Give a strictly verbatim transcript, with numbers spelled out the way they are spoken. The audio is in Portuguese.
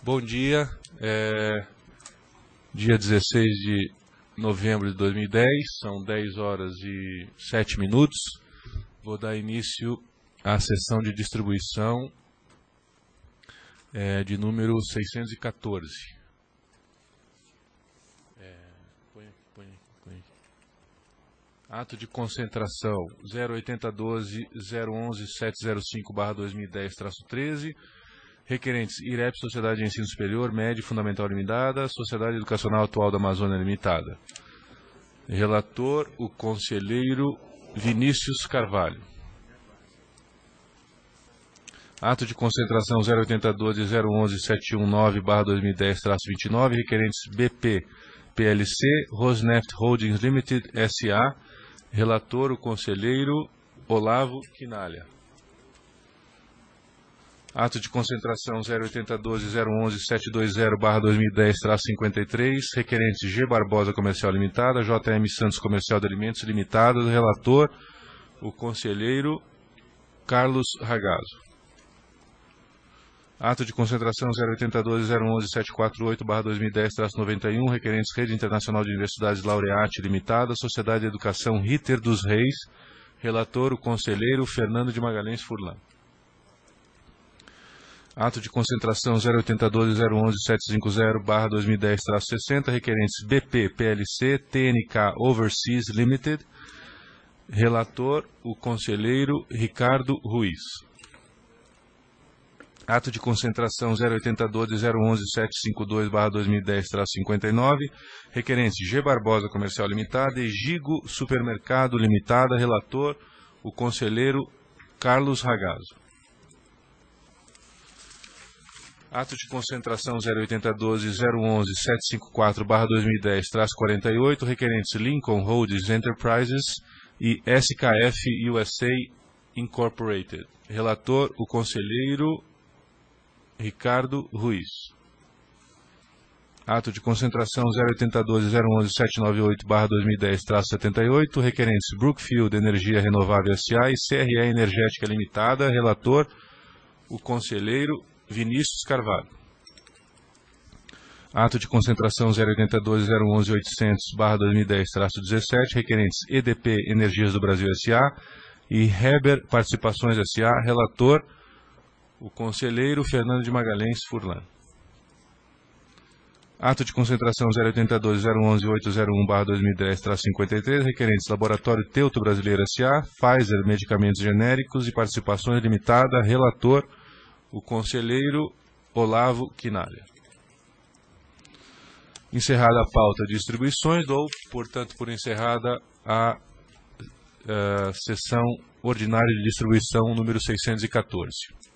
Bom dia, é dia dezesseis de novembro de dois mil e dez, são dez horas e sete minutos. Vou dar início à sessão de distribuição é, de número seiscentos e quatorze. É, põe aqui, põe aqui, põe aqui. Ato de concentração zero oitenta doze zero onze sete zero cinco barra dois mil e dez traço treze. Requerentes I R E P, Sociedade de Ensino Superior, Médio Fundamental Limitada, Sociedade Educacional Atual da Amazônia Limitada. Relator, o conselheiro Vinícius Carvalho. Ato de concentração zero oitenta doze zero onze sete um nove barra dois mil e dez traço vinte e nove, requerentes B P P L C, Rosneft Holdings Limited S A. Relator, o conselheiro Olavo Quinalha. Ato de concentração zero oitenta doze zero onze sete dois zero barra dois mil e dez traço cinquenta e três, requerentes G Barbosa Comercial Limitada, J M Santos Comercial de Alimentos Limitada, relator, o conselheiro Carlos Ragazzo. Ato de concentração zero oitenta doze zero onze sete quatro oito barra dois mil e dez traço noventa e um, requerentes Rede Internacional de Universidades Laureate Limitada, Sociedade de Educação Ritter dos Reis, relator, o conselheiro Fernando de Magalhães Furlan. Ato de concentração zero oitenta doze zero onze sete cinco zero barra dois mil e dez traço sessenta, requerentes B P P L C T N K Overseas Limited, relator, o conselheiro Ricardo Ruiz. Ato de concentração zero oitenta doze zero onze sete cinco dois barra dois mil e dez traço cinquenta e nove, requerentes G Barbosa Comercial Limitada e Gigo Supermercado Limitada, relator, o conselheiro Carlos Ragazzo. Ato de concentração zero oitenta doze zero onze sete cinco quatro barra dois mil e dez traço quarenta e oito, requerentes Lincoln Holdings Enterprises e S K F U S A Incorporated. Relator, o conselheiro Ricardo Ruiz. Ato de concentração zero oitenta doze zero onze sete nove oito barra dois mil e dez traço setenta e oito, requerentes Brookfield Energia Renovável S A e C R E Energética Limitada. Relator, o conselheiro Vinícius Carvalho. Ato de concentração zero oitenta doze zero onze oitocentos barra dois mil e dez traço dezessete, requerentes E D P Energias do Brasil S A e Heber Participações S A. Relator, o conselheiro Fernando de Magalhães Furlan. Ato de concentração zero oitenta doze zero onze oito zero um barra dois mil e dez traço cinquenta e três, requerentes Laboratório Teuto Brasileiro S A, Pfizer Medicamentos Genéricos e Participações Limitada. Relator, o conselheiro Olavo Quinalha. Encerrada a pauta de distribuições, dou, portanto, por encerrada a, a sessão ordinária de distribuição número seiscentos e quatorze.